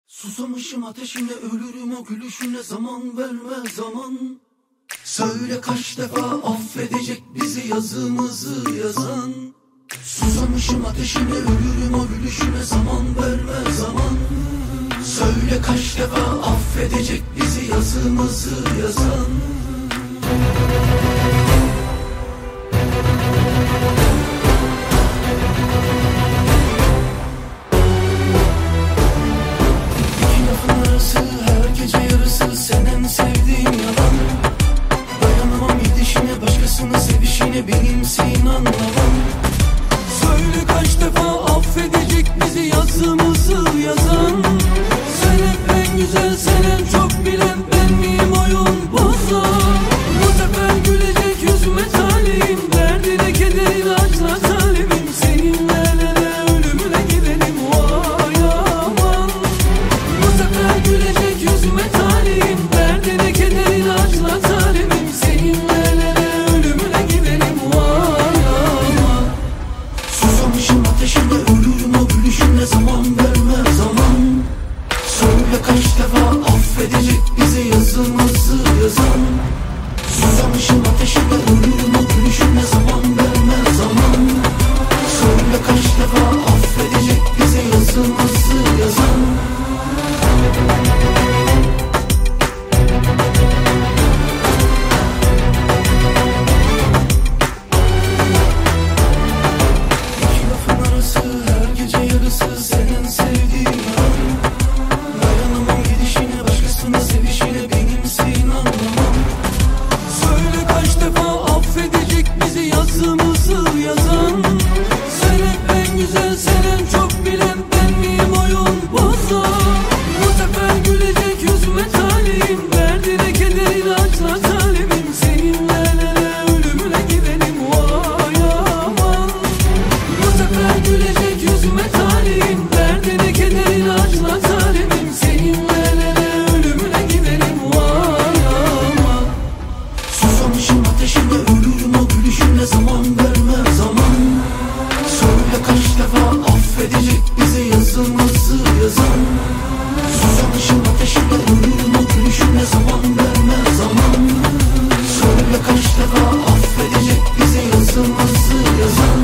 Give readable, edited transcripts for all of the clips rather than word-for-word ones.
Susamışım ateşine, ölürüm o gülüşüne, zaman verme zaman. Söyle kaç defa affedecek bizi yazımızı yazan. Susamışım ateşine, ölürüm o gülüşüne, zaman verme zaman. Söyle kaç defa affedecek bizi yazımızı yazan. Benimsin anlamam. Söyle kaç defa affedecek bizi yazımızı yazan. Sen hep en güzel, sen en çok bilen, ben miyim oyun bozan? Bu sefer gülecek yüzüme talihim, derdine kederine açla talibim. Seninle el ele ölümüne gidelim, vay aman. Bu sefer gülecek yüzüme talihim, derdine kederine açla talibim. Seninle el ele ölümüne gidelim. Susamışım ateşine, ölürüm o gülüşüne, zaman verme zaman. Söyle kaç defa affedecek bizi yazımızı yazan. Susamışım ateşine, ölürüm o gülüşüne, zaman verme zaman. Söyle kaç defa affedecek bizi yazımızı yazan. Senin sevdiğin an. Dayanamam gidişine, başkasına sevişine, benimsin anlamam. Söyle kaç defa affedecek bizi yazımızı yazan. Sen hep en güzel, sen en çok bilen, ben miyim oyun bozan? Bu sefer gülecek yüzüme talihim, derdine kederine açla talibim. Seninle el ele ölümüne gidelim, vay aman. Bu sefer gülecek yüzüme talihim, derdine kederine açla talibim. Seninle el ele ölümüne gidelim, vay aman. Susamışım ateşine, ölürüm o gülüşüne, zaman verme zaman. Söyle kaç defa affedecek bizi yazımızı yazan. Susamışım ateşine, ölürüm o gülüşüne, zaman verme zaman. Söyle kaç defa affedecek bizi yazımızı yazan.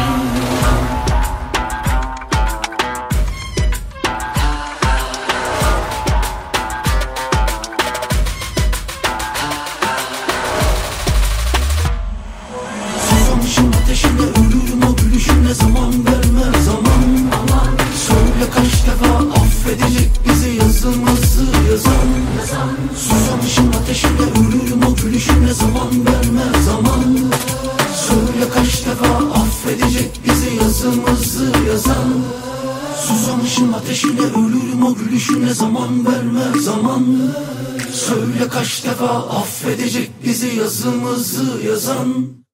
Susamışım ateşine, ölürüm o gülüşüne, zaman verme zaman. Söyle kaç defa affedecek bizi yazımızı yazan. Susamışım ateşine, ölürüm o gülüşüne, zaman verme zaman. Söyle kaç defa affedecek bizi yazımızı yazan. Susamışım ateşine, ölürüm o gülüşüne, zaman verme zaman. Söyle kaç defa affedecek bizi yazımızı yazan.